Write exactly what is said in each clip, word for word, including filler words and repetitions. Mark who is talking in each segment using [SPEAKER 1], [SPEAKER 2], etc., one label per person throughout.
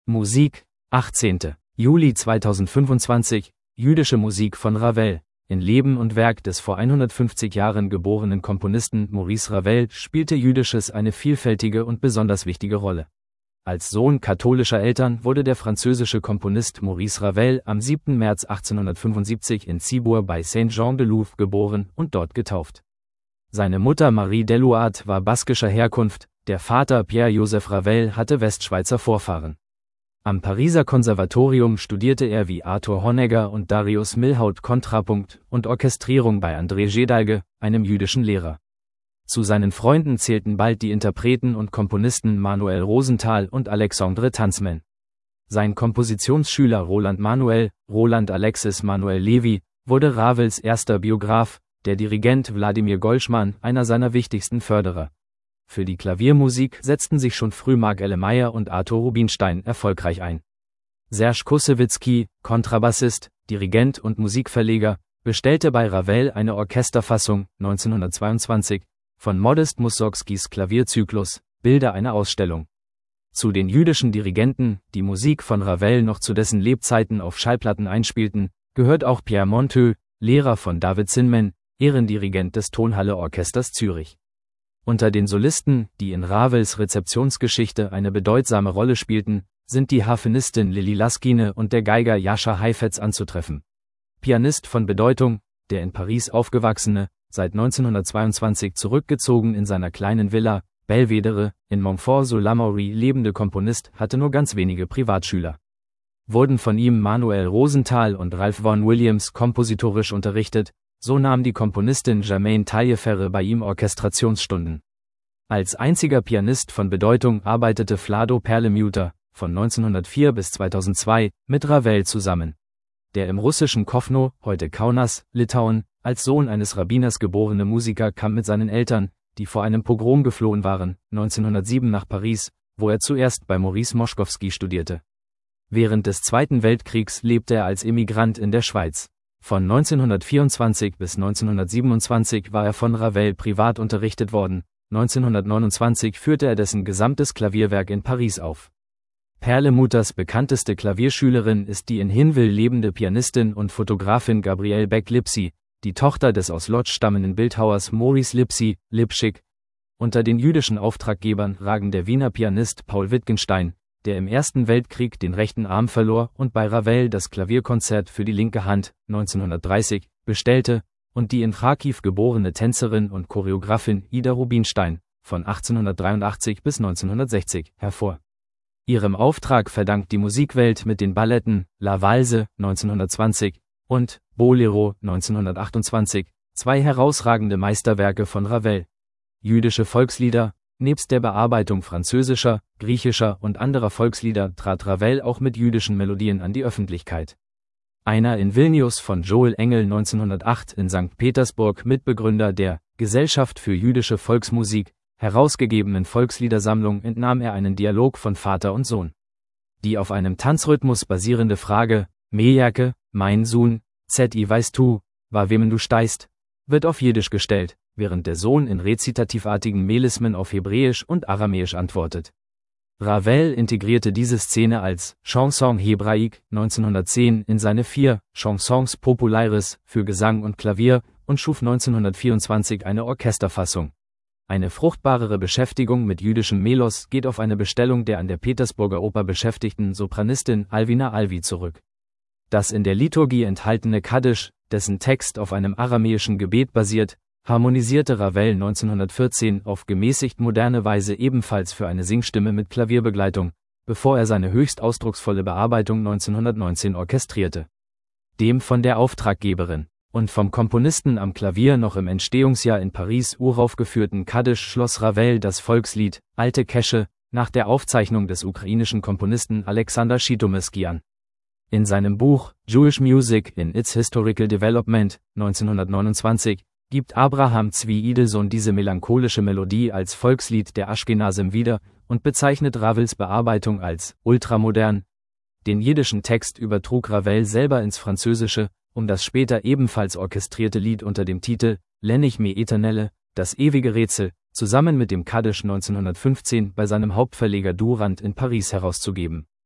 [SPEAKER 1] Musik, achtzehnter Juli zweitausendfünfundzwanzig, jüdische Musik von Ravel. In Leben und Werk des vor hundertfünfzig Jahren geborenen Komponisten Maurice Ravel spielte Jüdisches eine vielfältige und besonders wichtige Rolle. Als Sohn katholischer Eltern wurde der französische Komponist Maurice Ravel am siebten März achtzehnhundertfünfundsiebzig in Ciboure bei Saint-Jean-de-Louvre geboren und dort getauft. Seine Mutter Marie Delouard war baskischer Herkunft, der Vater Pierre-Joseph Ravel hatte Westschweizer Vorfahren. Am Pariser Konservatorium studierte er wie Arthur Honegger und Darius Milhaud Kontrapunkt und Orchestrierung bei André Gedalgue, einem jüdischen Lehrer. Zu seinen Freunden zählten bald die Interpreten und Komponisten Manuel Rosenthal und Alexandre Tanzmann. Sein Kompositionsschüler Roland Manuel, Roland Alexis Manuel Levy, wurde Ravels erster Biograf, der Dirigent Wladimir Goldschman einer seiner wichtigsten Förderer. Für die Klaviermusik setzten sich schon früh Marc Ellemeyer und Arthur Rubinstein erfolgreich ein. Serge Koussewitzky, Kontrabassist, Dirigent und Musikverleger, bestellte bei Ravel eine Orchesterfassung neunzehnhundertzweiundzwanzig von Modest Mussorgskis Klavierzyklus, Bilder einer Ausstellung. Zu den jüdischen Dirigenten, die Musik von Ravel noch zu dessen Lebzeiten auf Schallplatten einspielten, gehört auch Pierre Monteux, Lehrer von David Zinman, Ehrendirigent des Tonhalle-Orchesters Zürich. Unter den Solisten, die in Ravels Rezeptionsgeschichte eine bedeutsame Rolle spielten, sind die Harfenistin Lilly Laskine und der Geiger Jascha Heifetz anzutreffen. Pianist von Bedeutung, der in Paris aufgewachsene, seit neunzehnhundertzweiundzwanzig zurückgezogen in seiner kleinen Villa, Belvedere, in Montfort-sur-l'Amaury lebende Komponist hatte nur ganz wenige Privatschüler. Wurden von ihm Manuel Rosenthal und Ralph Vaughan Williams kompositorisch unterrichtet, so nahm die Komponistin Germaine Tailleferre bei ihm Orchestrationsstunden. Als einziger Pianist von Bedeutung arbeitete Vlado Perlemuter, von neunzehnhundertvier bis zweitausendzwei, mit Ravel zusammen. Der im russischen Kowno, heute Kaunas, Litauen, als Sohn eines Rabbiners geborene Musiker kam mit seinen Eltern, die vor einem Pogrom geflohen waren, neunzehnhundertsieben nach Paris, wo er zuerst bei Maurice Moszkowski studierte. Während des Zweiten Weltkriegs lebte er als Emigrant in der Schweiz. Von neunzehnhundertvierundzwanzig bis neunzehnhundertsiebenundzwanzig war er von Ravel privat unterrichtet worden, neunzehnhundertneunundzwanzig führte er dessen gesamtes Klavierwerk in Paris auf. Perlemuters bekannteste Klavierschülerin ist die in Hinwil lebende Pianistin und Fotografin Gabrielle Beck-Lipsy, die Tochter des aus Lodz stammenden Bildhauers Maurice Lipsy, Lipschick. Unter den jüdischen Auftraggebern ragen der Wiener Pianist Paul Wittgenstein, der im Ersten Weltkrieg den rechten Arm verlor und bei Ravel das Klavierkonzert für die linke Hand, neunzehnhundertdreißig, bestellte, und die in Charkiw geborene Tänzerin und Choreografin Ida Rubinstein, von achtzehnhundertdreiundachtzig bis neunzehnhundertsechzig, hervor. Ihrem Auftrag verdankt die Musikwelt mit den Balletten La Valse, neunzehnhundertzwanzig, und Bolero, neunzehnhundertachtundzwanzig, zwei herausragende Meisterwerke von Ravel. Jüdische Volkslieder. Nebst der Bearbeitung französischer, griechischer und anderer Volkslieder trat Ravel auch mit jüdischen Melodien an die Öffentlichkeit. Einer in Vilnius von Joel Engel neunzehnhundertacht in Sankt Petersburg Mitbegründer der Gesellschaft für jüdische Volksmusik, herausgegebenen Volksliedersammlung entnahm er einen Dialog von Vater und Sohn. Die auf einem Tanzrhythmus basierende Frage, Mejake, mein Sohn, Zi weißt du, war wem du steist, wird auf Jiddisch gestellt, während der Sohn in rezitativartigen Melismen auf Hebräisch und Aramäisch antwortet. Ravel integrierte diese Szene als Chanson hébraïque neunzehnhundertzehn in seine vier Chansons populaires für Gesang und Klavier und schuf neunzehnhundertvierundzwanzig eine Orchesterfassung. Eine fruchtbarere Beschäftigung mit jüdischem Melos geht auf eine Bestellung der an der Petersburger Oper beschäftigten Sopranistin Alvina Alvi zurück. Das in der Liturgie enthaltene Kaddisch, dessen Text auf einem aramäischen Gebet basiert, harmonisierte Ravel neunzehnhundertvierzehn auf gemäßigt moderne Weise ebenfalls für eine Singstimme mit Klavierbegleitung, bevor er seine höchst ausdrucksvolle Bearbeitung neunzehnhundertneunzehn orchestrierte. Dem von der Auftraggeberin und vom Komponisten am Klavier noch im Entstehungsjahr in Paris uraufgeführten Kaddisch schloss Ravel das Volkslied Alte Kesche nach der Aufzeichnung des ukrainischen Komponisten Alexander Schitomyski an. In seinem Buch Jewish Music in its Historical Development neunzehnhundertneunundzwanzig gibt Abraham Zvi Idelsohn diese melancholische Melodie als Volkslied der Aschkenasem wieder und bezeichnet Ravels Bearbeitung als ultramodern. Den jiddischen Text übertrug Ravel selber ins Französische, um das später ebenfalls orchestrierte Lied unter dem Titel L'Énigme éternelle, das ewige Rätsel, zusammen mit dem Kaddisch neunzehnhundertfünfzehn bei seinem Hauptverleger Durand in Paris herauszugeben.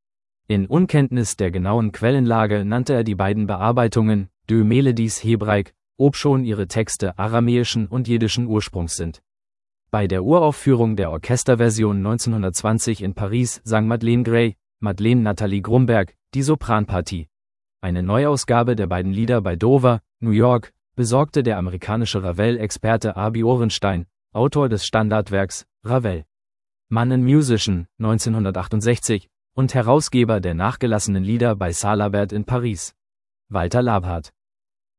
[SPEAKER 1] In Unkenntnis der genauen Quellenlage nannte er die beiden Bearbeitungen Deux Mélodies hébraïques, obschon ihre Texte aramäischen und jiddischen Ursprungs sind. Bei der Uraufführung der Orchesterversion neunzehnhundertzwanzig in Paris sang Madeleine Gray, Madeleine Nathalie Grumberg, die Sopranpartie. Eine Neuausgabe der beiden Lieder bei Dover, New York, besorgte der amerikanische Ravel-Experte Abi Orenstein, Autor des Standardwerks Ravel. Man and Musician, neunzehnhundertachtundsechzig, und Herausgeber der nachgelassenen Lieder bei Salabert in Paris. Walter Labhardt.